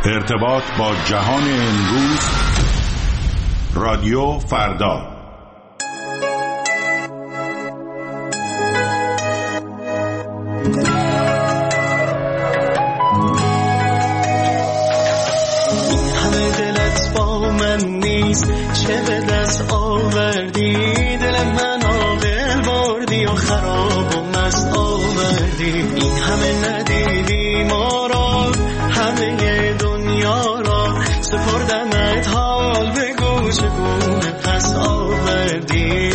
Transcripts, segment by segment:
ارتباط با جهان امروز، رادیو فردا. این همه دلت با من نیست، چه به دست آوردی؟ دل من آقل بردی و خراب و مست آوردی. این همه ندیدی ما را، همه دنیا را سپردمت، حال بگو چگونه پس آوردی.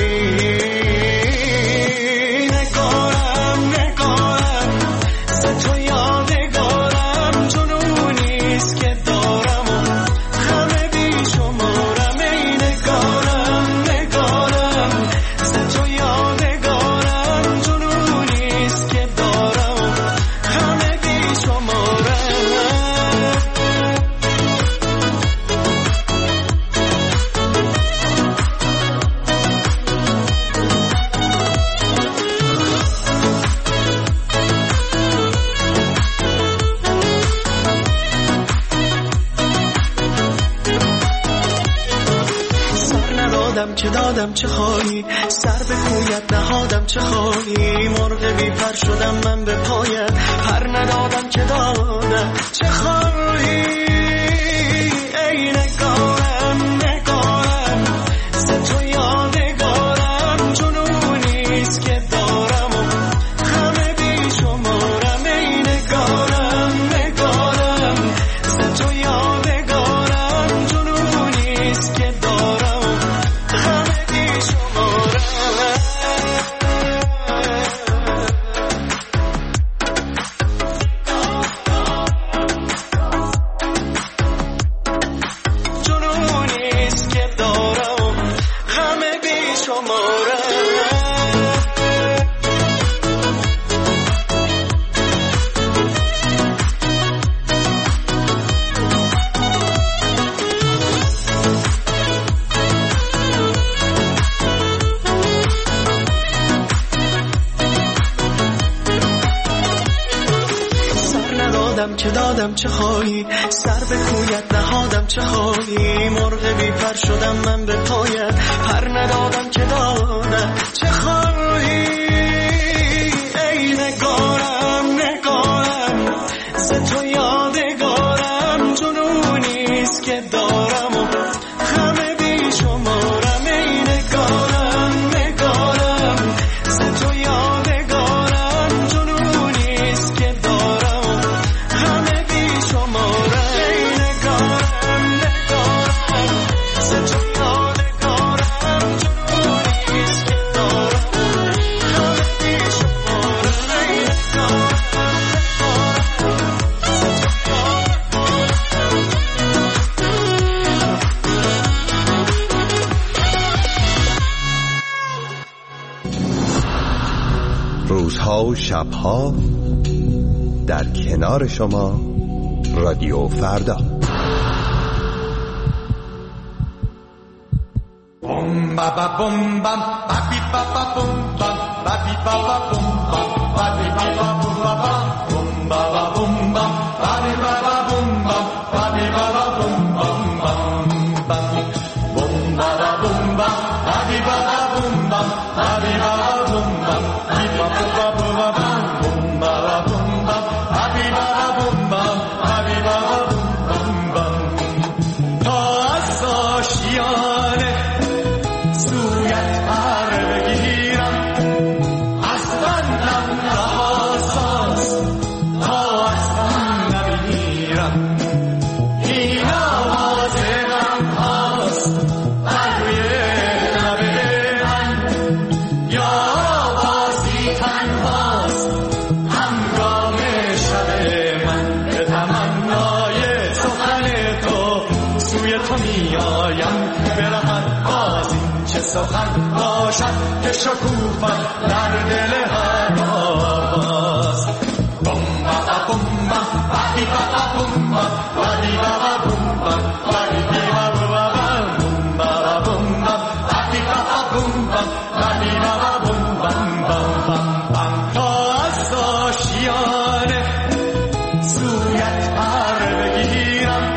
چه خواهی؟ سر به کویت نهادم چه خواهی؟ مرغ بی پر شدم من به پایت، پر ندادم که دادم چه خواهی؟ ای نگارم نگارم، ز تو یادگارم، جنونیست که دارم و همه بی شمارم. ای نگارم نگارم، ز تو یادگارم، جنونیست که دارم. چه دادم چه خواهی؟ سر به کویت نهادم چه خواهی؟ مرغ بی پر شدم من به پایت، پر ندادم که دادم چه خواهی؟ ای نگارم نگارم، ز تو یادگارم، جنونیست که دارم و همه بی شمارم. ای نگارم نگارم، ز تو یادگارم، جنونیست که دارم. روزها و شبها در کنار شما، رادیو فردا. بوم بابا بوم بام بابی بابا بوم بام بابی بابا بوم بام بابی بابا بوم بام بوم بابا بوم بام بابی بابا بوم بام بابی بابا بوم بام بام بوم بابا بوم بام بابی بابا بوم بام بابی بابا بوم بام بی بابا بوم بام بوم بابا بوم بام بابی بابا بوم بام بابی بابا بوم بام تا از آشیانه سویت پر بگیرم، از بندم رهاساز تا از من نبیرم. این آواز غم هاست بر روی لب من، یا آوازی تنهاست همگام شب من. به تمنای سخن تو سوی تو می آیم، برهد باز این چه سخن باشد که شکوفت در دل هر آواز. بوم بابا بوم بام بابی بابا بوم بام بابی بابا بوم بام بابی بابا بوم بابا بوم بام بابی بابا بوم بام بابی بابا بوم بام بام بام. تا از آشیانه سویت پر بگیرم،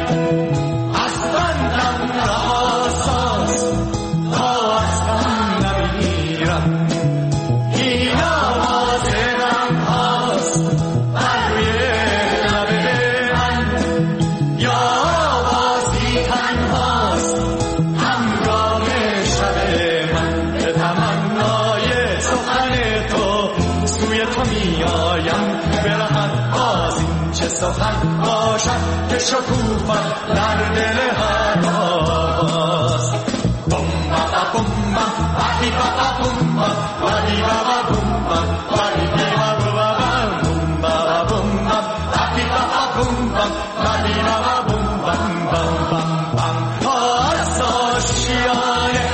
سخن باشد که شکوفت در دل هر آواز. بوم بابا بوم بام بادی بابا بوم بام بادی بابا بوم بام بادی بابا بوم بابا بوم بام بادی بابا بوم بام بادی بابا بوم بام بام بام بام. پاس آشیانه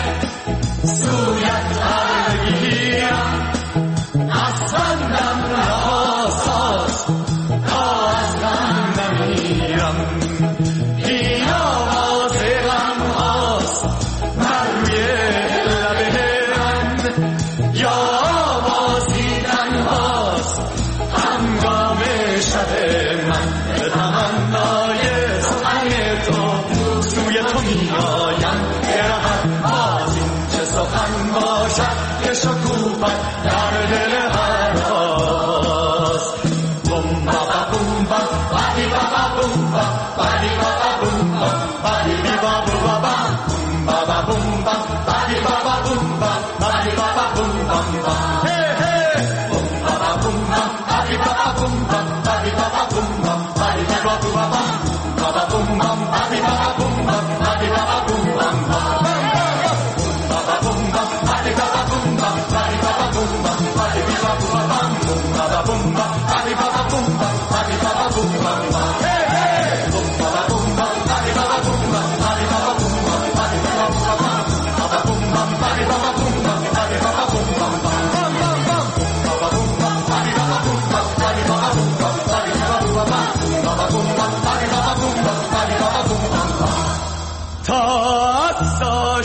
سویت بگیرم، از بندم رهاساز تا از غم نمیرم. این آواز غم هاست بر روی لب من، یا آوازی تنهاست هنگام شب من. به تمنای سخن تو سوی تو میایم برهم باز. این چه سخن باشد که شکوفت در دل هر آواز. بوم بابا بوم بام بادی بابا بوم بام بادی بابا بوم بام بادی بابا بوم بابا بوم بام بادی بابا بوم بام بادی بابا بوم بام بام. هی هی بوم بابا بوم بام بادی بابا بوم بام بادی بابا بوم بام بادی بابا بوم بام بابا بوم بام بادی بابا بوم بام بادی بابا بوم بام بام. بابا بوم بام بادی بابا بوم بام بادی بابا بوم بام بادی بابا بوم بام بابا بوم بام بادی بابا بوم بام بادی بابا بوم بام بام. هی هی بوم بابا بوم بام بادی بابا بوم بام بادی بابا بوم بام بادی بابا بوم بام بابا بوم بام بادی بابا بوم بام بادی بابا بوم بام بام بام بام. بابا بوم بام بادی بابا بوم بام بادی بابا بوم بام بادی بابا بوم بام بابا بوم بام بادی بابا بوم بام بادی بابا بوم بام بام. تا از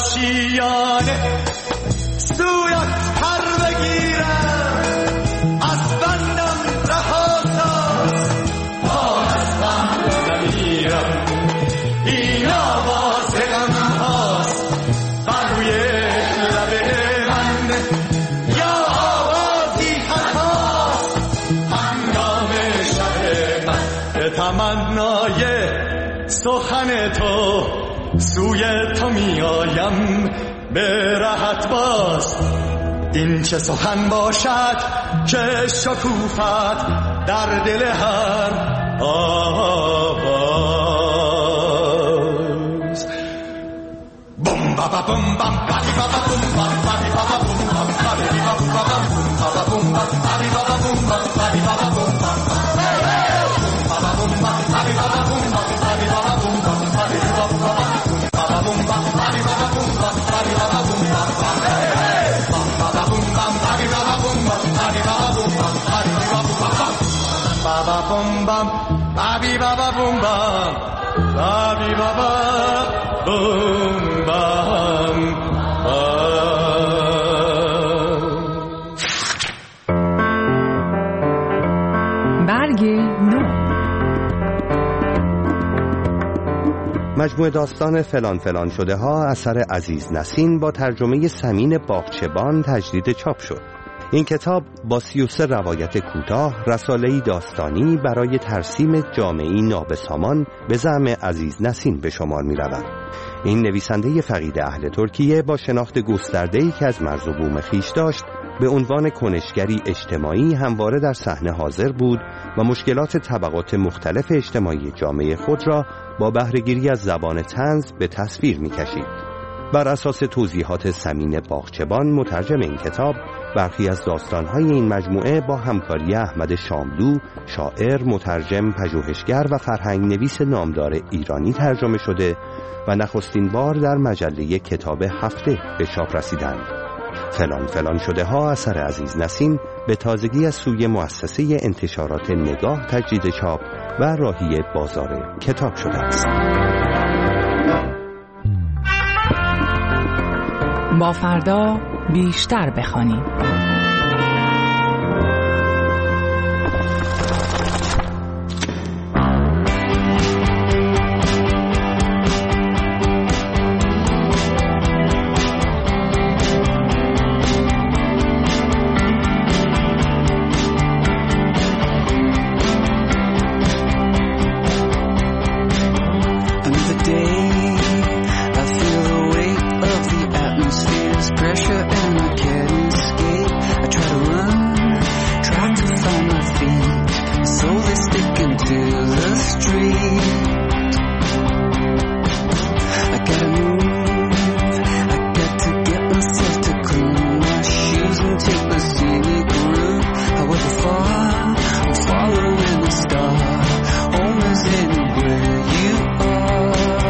آشیانه سویت پر بگیرم، از بندم رهاساز تا از غم نمیرم. این آواز غم هاست بر روی لب من، یا آوازی تنهاست هنگام شب من. به تمنای سخن تو سوی تو میایم به راحت باز. این چه سخن باشد که شکوفت در دل هر آواز. بوم بابا بوم بام بادی بابا بوم بام بادی بابا بوم بام بادی بابا بوم بام بادی بابا بوم بام بادی بابا بوم بام بابا بوم بام بادی بابا بوم بام بادی بابا بوم بام بادی بابا بوم بام بابا بوم بام بادی بابا بوم بام بادی بابا بوم بام بابا بوم بام بادی بابا بوم بام بادی بابا بوم بام بادی بابا بوم بام بابا بوم بام بادی بابا بوم بام بادی بابا بوم بام. برگ نو. مجموعه داستان فلان فلان شده ها اثر عزیز نسین با ترجمه سمین باغچبان تجدید چاپ شد. این کتاب با 33 روایت کوتاه رساله‌ای داستانی برای ترسیم جامعه‌ای نابسامان به زعم عزیز نسین به شمار می‌رود. این نویسنده فقید اهل ترکیه با شناخت گسترده‌ای که از مرز و بوم خویش داشت، به عنوان کنشگری اجتماعی همواره در صحنه حاضر بود و مشکلات طبقات مختلف اجتماعی جامعه خود را با بهره‌گیری از زبان طنز به تصویر می‌کشید. بر اساس توضیحات سمین باغچبان مترجم این کتاب، برخی از داستان‌های این مجموعه با همکاری احمد شاملو، شاعر، مترجم، پژوهشگر و فرهنگ نویس نامدار ایرانی ترجمه شده و نخستین بار در مجله کتاب هفته به چاپ رسیدند. فلان فلان شده ها اثر عزیز نسین به تازگی از سوی مؤسسه انتشارات نگاه تجدید چاپ و راهی بازار کتاب شده است. با فردا بیشتر بخوانیم. Pressure and I can't escape. street. I gotta move, I got to get myself to clean my shoes and take the scenic route. However far, I'm following the star. Home is anywhere you are.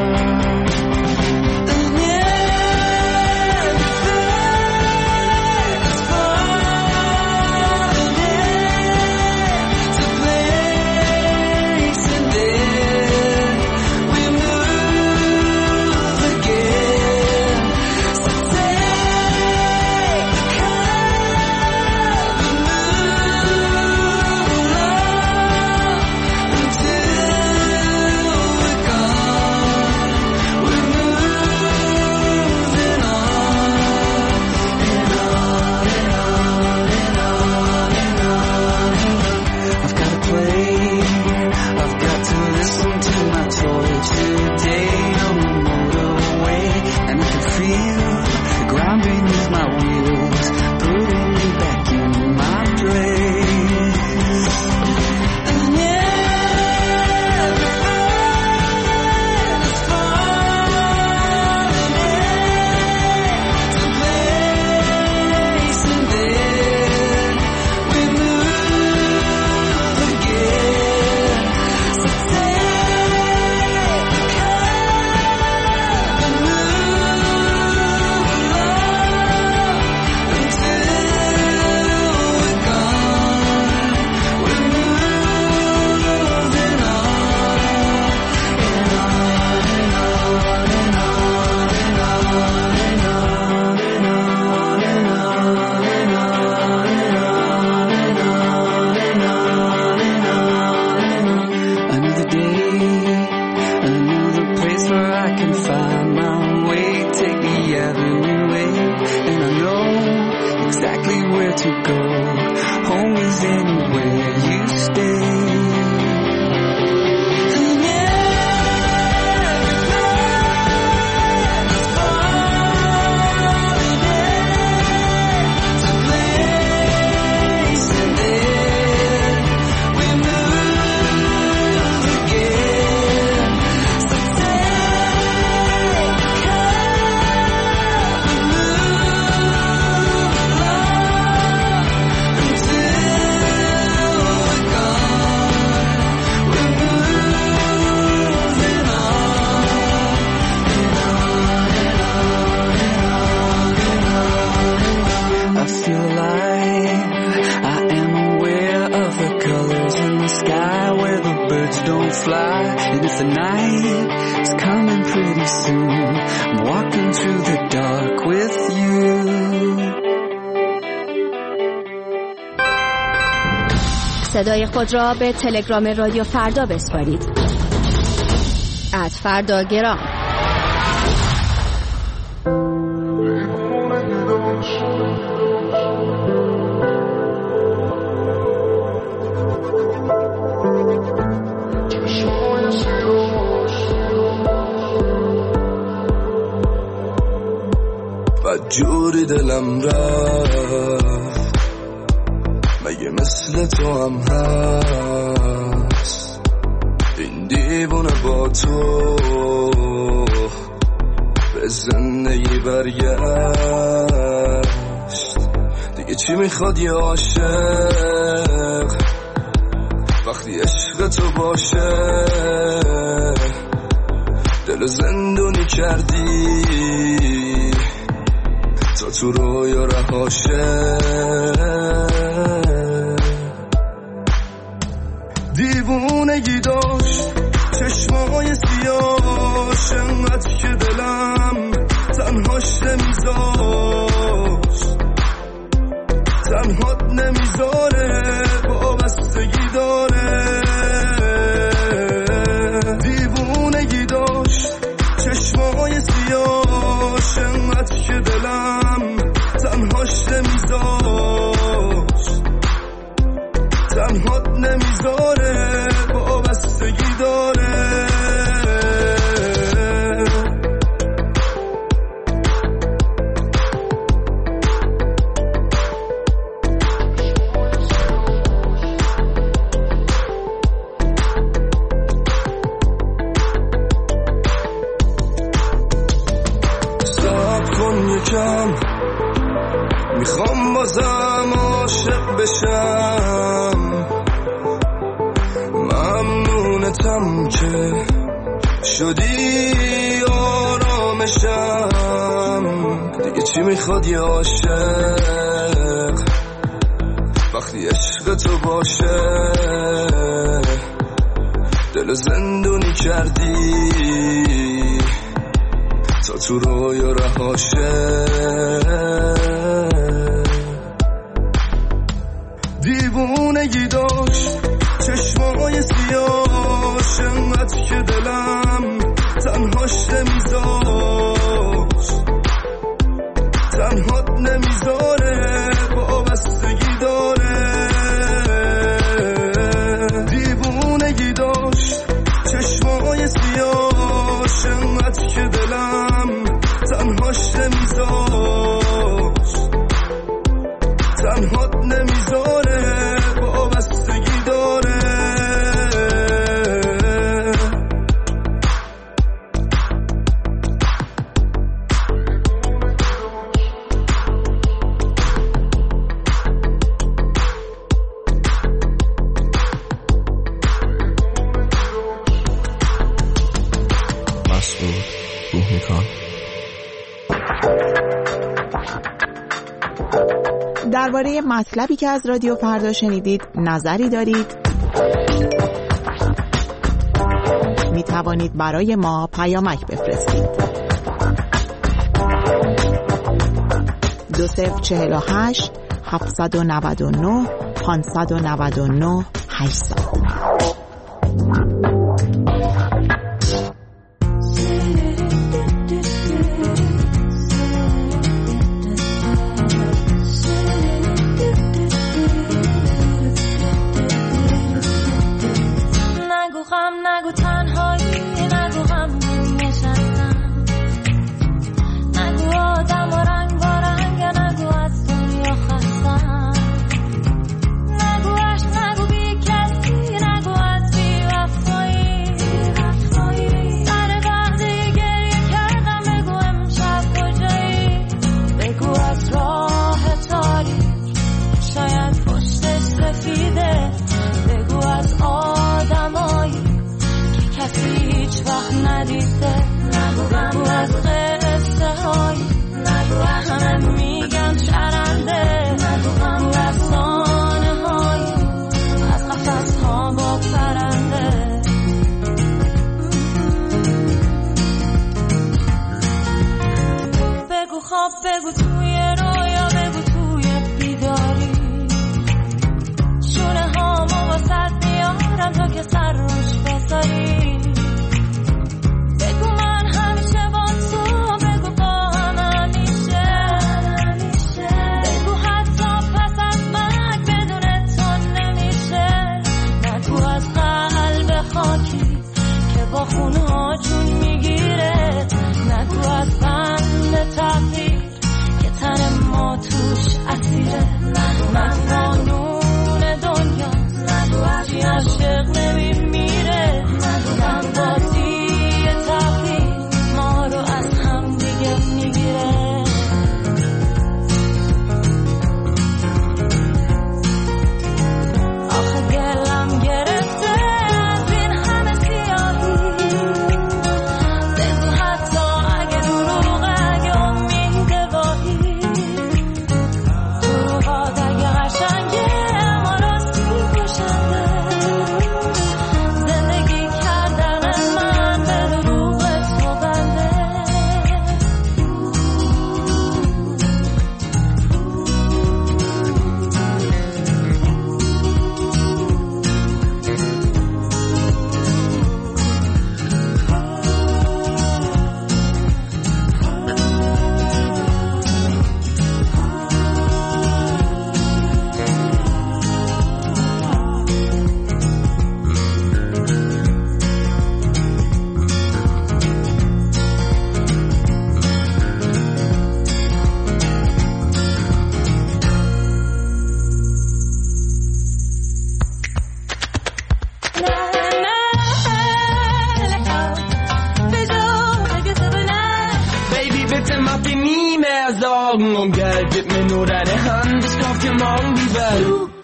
صدای خود را به تلگرام رادیو فردا بسپارید. @فرداگرام. جوری دلم رفت مگه مثل تو هم هست این دیوونه با تو به زندگی برگشت دیگه چی میخواد یه عاشق وقتی عشق تو باشه دل زندونی کردی تا تو رویا رهاشه دیوونگی داشت چشمای سیاش انقدر که دلم تنهاش نمیذاشت تنهات نمیذاره وابستگی داره دیوونگی داشت چشمای سیاش انقدر که دلم تنهاش نمیذاشت تنهات نمیذاره وابستگی داره بشم. ممنونتم که شدی آرامشم. دیگه چی میخواد یه عاشق وقتی عشق تو باشه؟ دل زندونی کردی تا تو رویا رهاشه. دیوونگی داشت چشمای سیاش، انقدر که دلم تنهاش نمیذاشت، تنهات نمیذاره، وابستگی داره. دیوونگی داشت چشمای سیاش، انقدر که دلم تنهاش نمیذاشت، تنهات نمیذاره، وابستگی داره. مسعود روح‌میکان. درباره مطلبی که از رادیو فردا شنیدید نظری دارید؟ می توانید برای ما پیامک بفرستید. 2048 799 599 800. نگو تنهایی، نگو غمگین نشستم، نگو آدم و رنگ با رنگ، نگو از دنیا خستم، نگو عشق، نگو بی کسی، نگو از بی وفایی. سر وقتی گریه کردم بگو امشب کجایی، بگو از راه تاریک شاید پشتش سفیده، بگو از آدمایی کسی هیچ وقت ندیده، نگو از قصه های، نگو همه میگن چرنده، نگو از دانه های، از قفص ها با پرنده. بگو خواب، بگو توی رویا، بگو توی بیداری، شونه هامو واسد میارم تا که سر روش بذاری. بگو من همیشه با تو، بگو با هم همیشه، بگو حتی پس از مرگ بدون تو نمیشه. نگو از قلب خاکی که با خونها جون میگیره، نگو از بند تقدیر که تن ما توش اسیره. من قانون دنیا، نگو از عاشق نمیمیره، من بازی تقدیر ما رو از هم دیگه میگیره. آخه گلم گرفته از این همه سیاهی، بگو حتی اگه دروغه، اگه امید واهی، دروغات اگه قشنگه اما راستی کشنده، زندگی کردن من به دروغ تو بنده. Baby, bitte mach dir nie mehr Sorgen, und Geld gibt mir nur deine Hand, ich kauf dir morgen die Welt.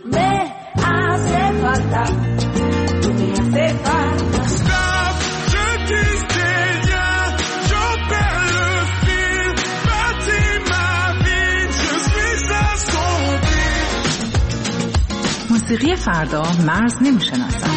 falta, tú me haces falta. Stop, je disais rien, je perds le fil, bâtis ma vie, je suis assombri. موسیقی فردا مرز نمیشناسد.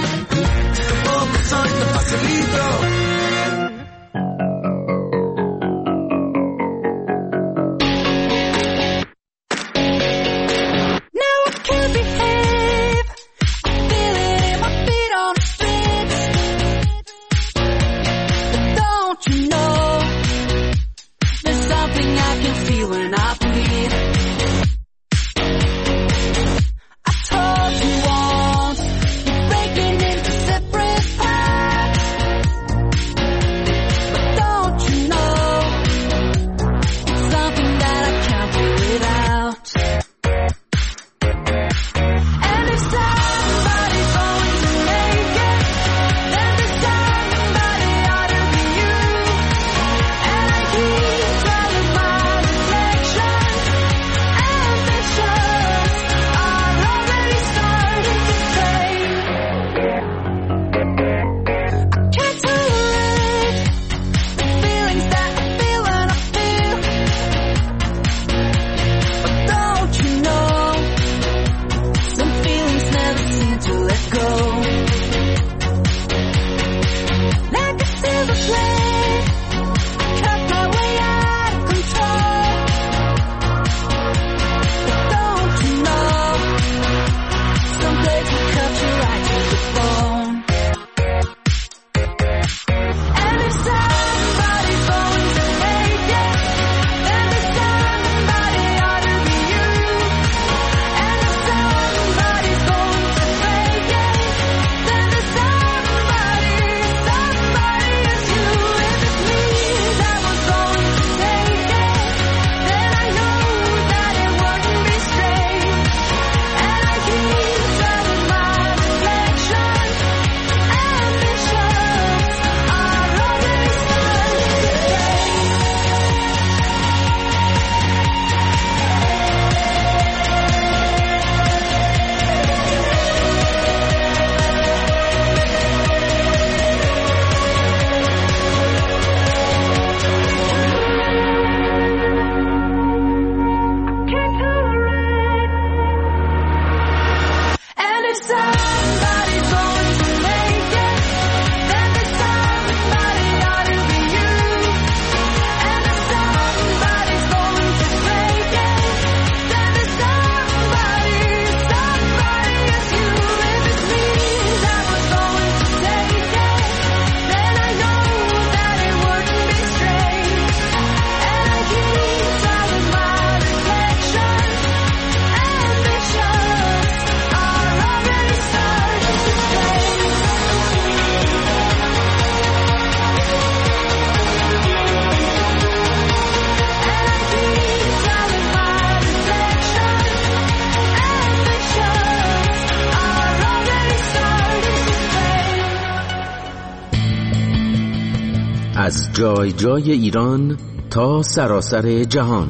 از جای جای ایران تا سراسر جهان،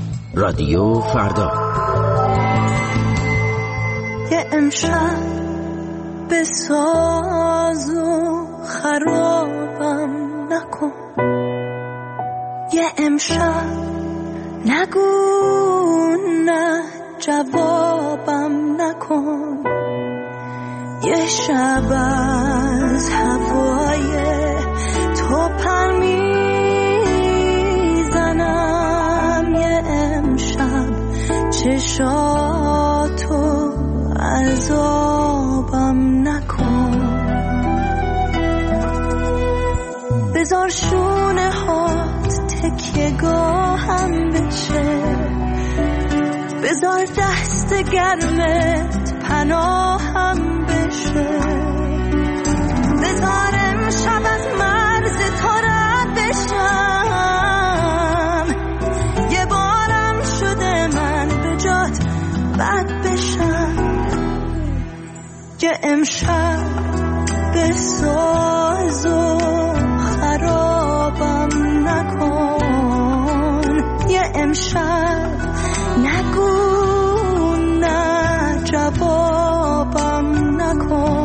رادیو فردا. یه امشب به ساز و خرابم نکن، یه امشب نگو نه جوابم نکن، یه شب از هوای تو پر میزنم، یه امشب چشاتو عذابم نکن، بذار شونه هات تکیه گاهم بشه، بذار دست گرمت پناهم بشه، بذار امشب از مرز تو رد بشم، یه بارم شده من به جات بد بشم، یه امشب به ساز و خرابم نکن، یه امشب نگو نه جوابم نکن.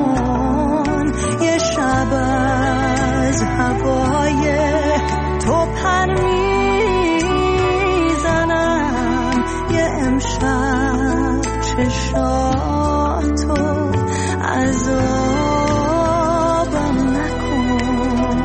تو پر میزنم یه امشب چشاتو عذابم نکن.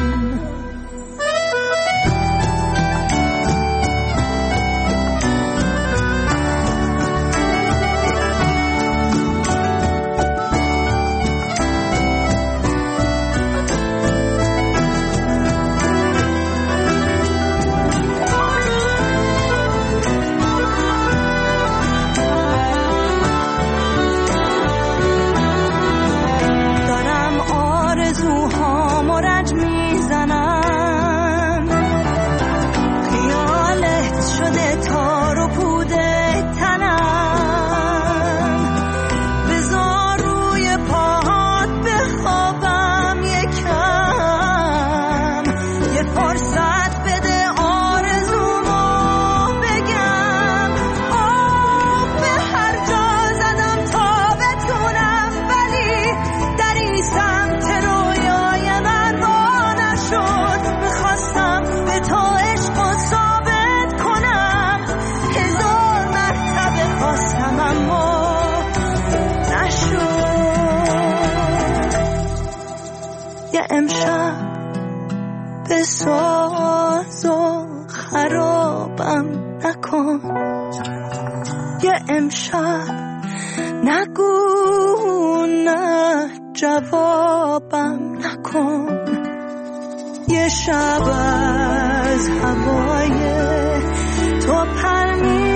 امشب به ساز و خرابم نکن. یه امشب نگو نه جوابم نکن. یه شب از هوای تو پر